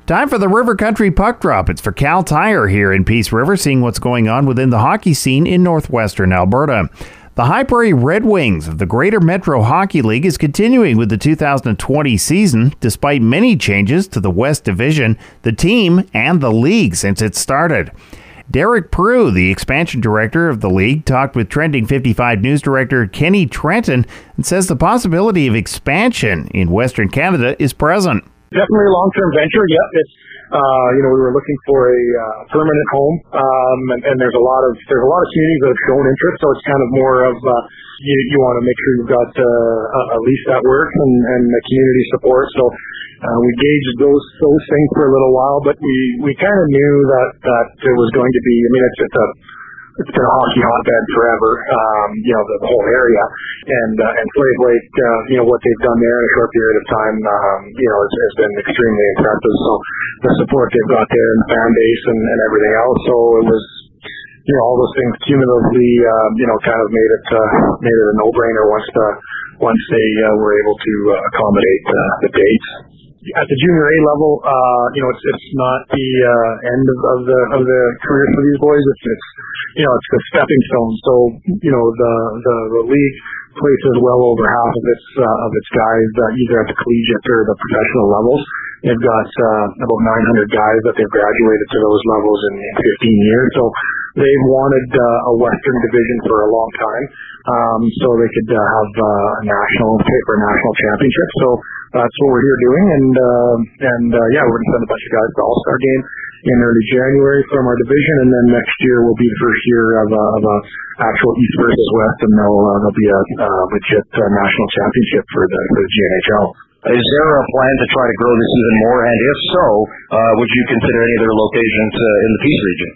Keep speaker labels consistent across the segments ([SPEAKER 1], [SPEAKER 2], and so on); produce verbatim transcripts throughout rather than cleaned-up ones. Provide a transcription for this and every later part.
[SPEAKER 1] Time for the River Country Puck Drop. It's for Cal Tire here in Peace River, seeing what's going on within the hockey scene in northwestern Alberta. The High Prairie Red Wings of the Greater Metro Hockey League is continuing with the two thousand twenty season, despite many changes to the West Division, the team, and the league since it started. Derek Prue, the expansion director of the league, talked with Trending fifty-five news director Kenny Trenton and says the possibility of expansion in Western Canada is present.
[SPEAKER 2] Definitely a long-term venture. Yep, it's uh, you know we were looking for a uh, permanent home, um, and, and there's a lot of there's a lot of communities that have shown interest. So it's kind of more of uh, you you want to make sure you've got uh, a lease that works and, and the community support. So uh, we gauged those those things for a little while, but we, we kind of knew that that it was going to be. I mean, it's it's a It's been a hockey hotbed forever, um, you know, the, the whole area. And uh, and Slave Lake, uh, you know, what they've done there in a short period of time, um, you know, has, has been extremely impressive. So the support they've got there and the fan base and, and everything else. So it was, you know, all those things cumulatively, uh, you know, kind of made it uh, made it a no-brainer once the once they uh, were able to uh, accommodate uh, the dates. At the junior A level, uh, you know, it's it's not the uh, end of, of the of the career for these boys. It's it's you know, it's the stepping stone. So you know, the the, the league places well over half of its uh, of its guys uh, either at the collegiate or the professional levels. They've got uh, about nine hundred guys that they've graduated to those levels in, in fifteen years. So they've wanted uh, a Western division for a long time, um, so they could uh, have uh, a national pay for a national championship. So that's what we're here doing, and uh, and uh, yeah, we're going to send a bunch of guys to the All-Star game in early January from our division, and then next year will be the first year of a, of a actual East versus West, and there'll uh, there'll be a uh, legit uh, national championship for the for the G N H L.
[SPEAKER 3] Is there a plan to try to grow this even more? And if so, uh, would you consider any other locations uh, in the Peace region?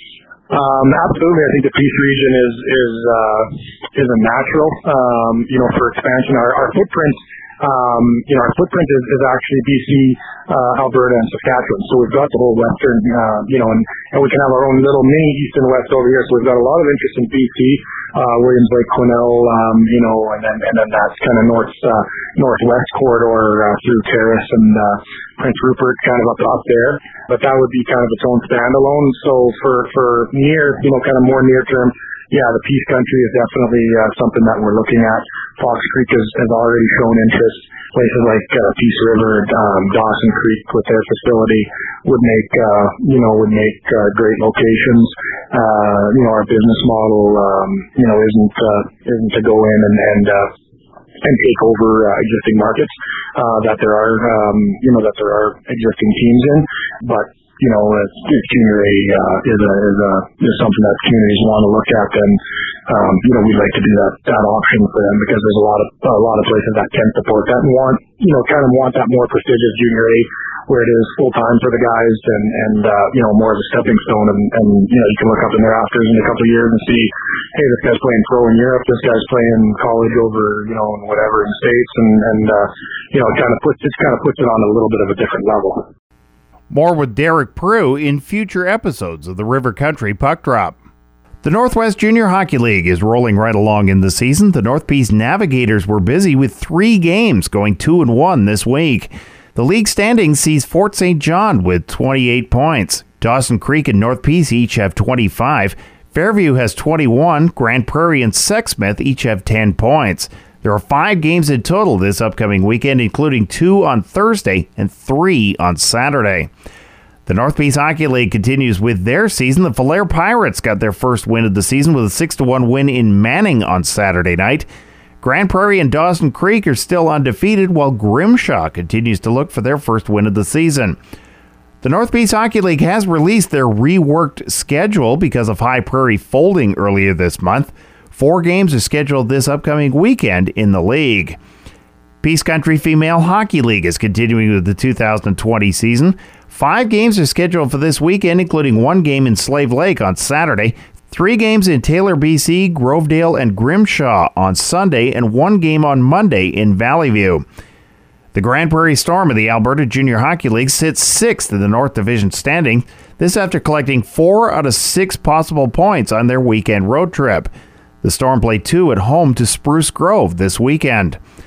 [SPEAKER 2] Um, absolutely. I think the Peace region is is uh, is a natural, um, you know, for expansion. Our our footprint, um, you know, our footprint is, is actually B C, uh, Alberta, and Saskatchewan. So we've got the whole western, uh, you know, and, and we can have our own little mini east and west over here. So we've got a lot of interest in B C. Uh, Williams Lake, Quesnel, um, you know, and then and then that's kind of north uh, northwest corridor uh, through Terrace and uh, Prince Rupert, kind of up up there. But that would be kind of its own standalone. So for for near, you know, kind of more near term, yeah, the Peace Country is definitely uh, something that we're looking at. Fox Creek has, has already shown interest. Places like uh, Peace River, um, Dawson Creek with their facility would make, uh, you know, would make uh, great locations. Uh, you know, our business model, um, you know, isn't uh, isn't to go in and and uh, and take over uh, existing markets uh, that there are, um, you know, that there are existing teams in, but you know, if, if junior A uh, is a is a is something that communities want to look at, then um, you know, we'd like to do that that option for them, because there's a lot of a lot of places that can support that and want, you know, kind of want that more prestigious junior A where it is full time for the guys and and uh, you know, more of a stepping stone, and, and you know, you can look up in their rafters in a couple of years and see, hey, this guy's playing pro in Europe, this guy's playing college over, you know, in whatever in the States, and and uh, you know, it kind of puts it kind of puts it on a little bit of a different level.
[SPEAKER 1] More with Derek Prue in future episodes of the River Country Puck Drop. The Northwest Junior Hockey League is rolling right along in the season. The North Peace Navigators were busy with three games, going two and one this week. The league standings sees Fort Saint John with twenty-eight points. Dawson Creek and North Peace each have twenty-five. Fairview has twenty-one. Grand Prairie and Sexsmith each have ten points. There are five games in total this upcoming weekend, including two on Thursday and three on Saturday. The North Peace Hockey League continues with their season. The Falher Pirates got their first win of the season with a six to one win in Manning on Saturday night. Grand Prairie and Dawson Creek are still undefeated, while Grimshaw continues to look for their first win of the season. The North Peace Hockey League has released their reworked schedule because of High Prairie folding earlier this month. Four games are scheduled this upcoming weekend in the league. Peace Country Female Hockey League is continuing with the two thousand twenty season. Five games are scheduled for this weekend, including one game in Slave Lake on Saturday, three games in Taylor, B C, Grovedale, and Grimshaw on Sunday, and one game on Monday in Valley View. The Grand Prairie Storm of the Alberta Junior Hockey League sits sixth in the North Division standing, this after collecting four out of six possible points on their weekend road trip. The Storm play two at home to Spruce Grove this weekend.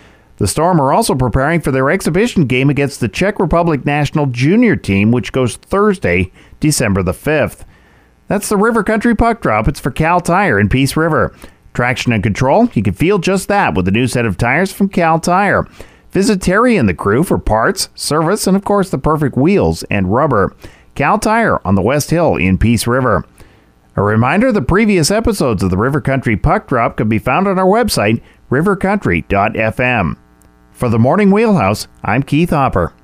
[SPEAKER 1] The Storm are also preparing for their exhibition game against the Czech Republic national junior team, which goes Thursday, December the fifth. That's the River Country Puck Drop. It's for Cal Tire in Peace River. Traction and control, you can feel just that with a new set of tires from Cal Tire. Visit Terry and the crew for parts, service, and of course the perfect wheels and rubber. Cal Tire on the West Hill in Peace River. A reminder, the previous episodes of the River Country Puck Drop can be found on our website, river country dot f m. For the Morning Wheelhouse, I'm Keith Hopper.